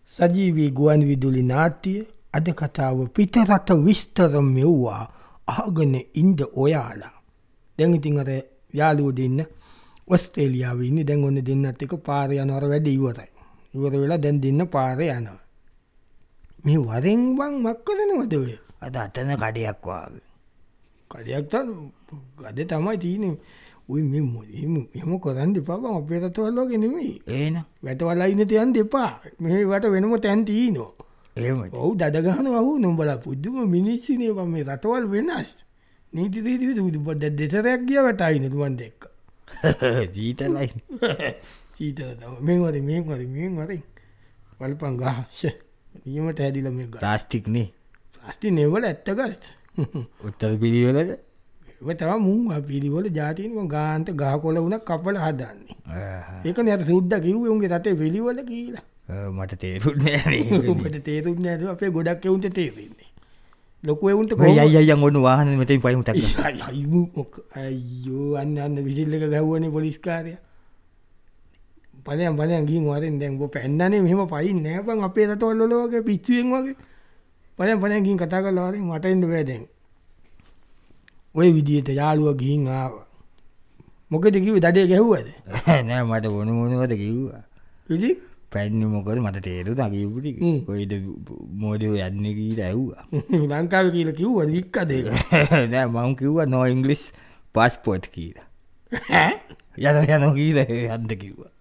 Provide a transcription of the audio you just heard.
සජීවී ගුවන් විදුලි නාට්‍ය අද කතාව පිටරට විස්තර මෙව්වා අහගෙන ඉන්ද ඔයාලා. දැන් ඉතින් අර යාළුවෝ දෙන්න ඔස්ට්‍රේලියාවේ ඉන්නේ. දැන් ඔන්න දෙන්නත් එක පාරේ යනවර වැඩ ඉවරයි. ඉවර වෙලා දැන් දෙන්න පාරේ යනවා. මේ වරෙන් වන් මක් කරනවද ඔය? අද අතන කඩයක් වාගේ. කඩයක් ගද තමයි තියෙන්නේ. උයි මේ එහෙම කරන්න එපා බං. අපේ රටවල් වගේ නෙමෙයි. එහෙනම් වැටවලා ඉන්න තියන්න එපා. මේ වට වෙනම තැන් තියෙනවා. එහෙමද? ඔව් දඩ ගහනවා වුණ උඹලා පුදුම මිනිස්සුනේ බං. මේ රටවල් වෙනස්. නීති රීති පොඩ්ඩක් දෙතරයක් ගියා වැටයිනේ තුමන් දෙක්ක. සීතලයි. සීතල තමයි. මේන් වරින් වල්පන් ගහ. නියමට හැදිලා මේ ගහ. ප්ලාස්ටික් නේ. ප්ලාස්ටික් නෙවල ඇත්ත ගස්. උත්තර පිළිවෙලද? ඒක තමයි මුං පිළිවෙල જાතිනේ ගාන්ත ගහකොළ උනක් කපලා හදන්නේ. ඒකනේ අර සුද්දා කිව්වේ උන්ගේ රටේ පිළිවෙල කියලා. මට තේරුන්නේ නැහැ නේ. ඔබට තේරුන්නේ නැහැ. අපේ ගොඩක් එවුන්ට තේරෙන්නේ. ලොකු එවුන්ට කොහොමද? අයියන් ඔන්න වාහනේ මෙතෙන් පයින් උටක්. අයියෝ අන්න විසිල් එක ගහුවනේ පොලිස් කාර්යය. බලයන් ගිහින් වරෙන් දැන් ඔබ පැන්නනේ මෙහෙම පයින් නෑ බං අපේ රටවල් වල වගේ පිස්සුවෙන් වගේ. බලයන් ගිහින් කතා කරලා වරෙන් මට එන්න බෑ දැන්. ඔය විදියට යාළුවා ගිහින් ආවා. මොකද කිව්වේ දඩේ ගැහුවද? නෑ මට මොනවද කිව්වා. ඉතින් පැන්නේ මොකද මට තේරුණා කිව්ව ටික. කොයිද මොඩේ යන්නේ කියලා ඇහුවා. ලංකාවේ කියලා කිව්වද වික්කද ඒක? නෑ මම කිව්වා no english passport කියලා. ඈ? යනවා කියලා යන්න කිව්වා.